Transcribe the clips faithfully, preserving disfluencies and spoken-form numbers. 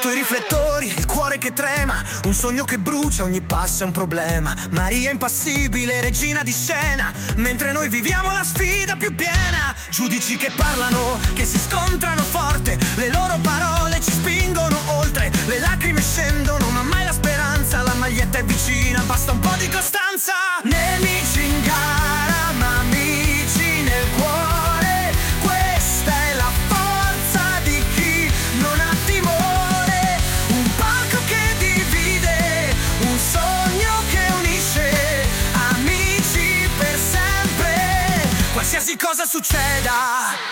sotto i riflettori, il cuore che trema, un sogno che brucia, ogni passo è un problema. Maria impassibile, regina di scena, mentre noi viviamo la sfida più piena. Giudici che parlano, che si scontrano forte, le loro parole ci spingono oltre. Le lacrime scendono, ma mai la speranza. La maglietta è vicina, basta un po' di costanza. Nemici in gara, ma amici nel cuore. Questa è la forza di chi non ha timore. Un palco che divide, un sogno che unisce. Amici per sempre, qualsiasi cosa succeda.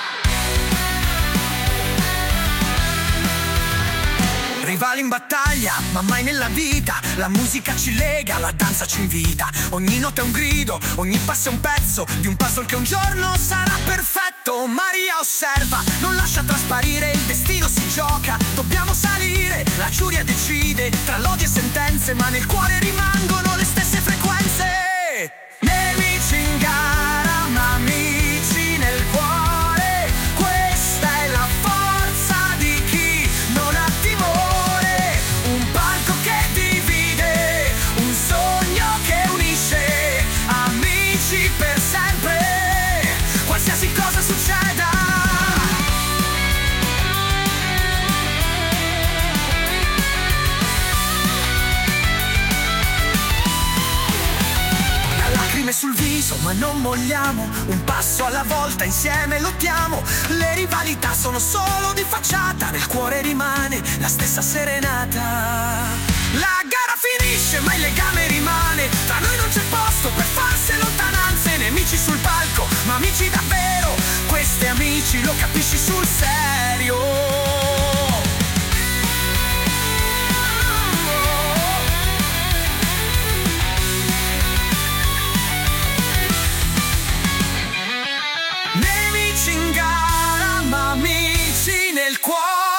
Rivali in battaglia, ma mai nella vita. La musica ci lega, la danza ci invita. Ogni nota è un grido, ogni passo è un pezzo di un puzzle che un giorno sarà perfetto. Maria osserva, non lascia trasparire. Il destino si gioca, dobbiamo salire. La giuria decide tra lodi e sentenze, ma nel cuore rimangono le stesse frequenze. Nemici in gara, ma amici nel cuore. Questa è la forza di chi non ha timore. Per sempre, qualsiasi cosa succeda. Lacrime sul viso, ma non molliamo. Un passo alla volta, insieme lottiamo. Le rivalità sono solo di facciata, nel cuore rimane la stessa serenata. La gara finisce, ma il legame rimane. Tra noi non c'è posto per false lontananze. Nemici sul palco, ma amici davvero. Questi amici lo capisci sul serio. Nemici in gara, ma amici nel cuore.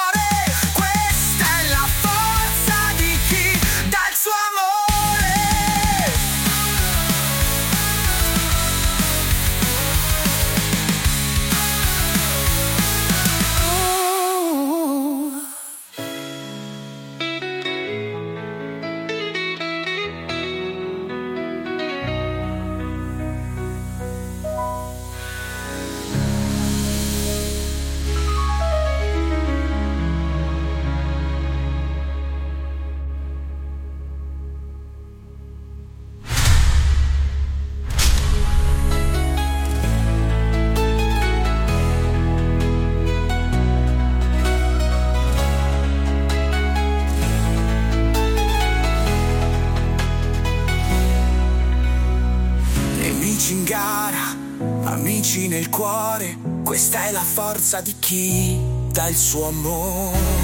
In gara, amici nel cuore, questa è la forza di chi dà il suo amore.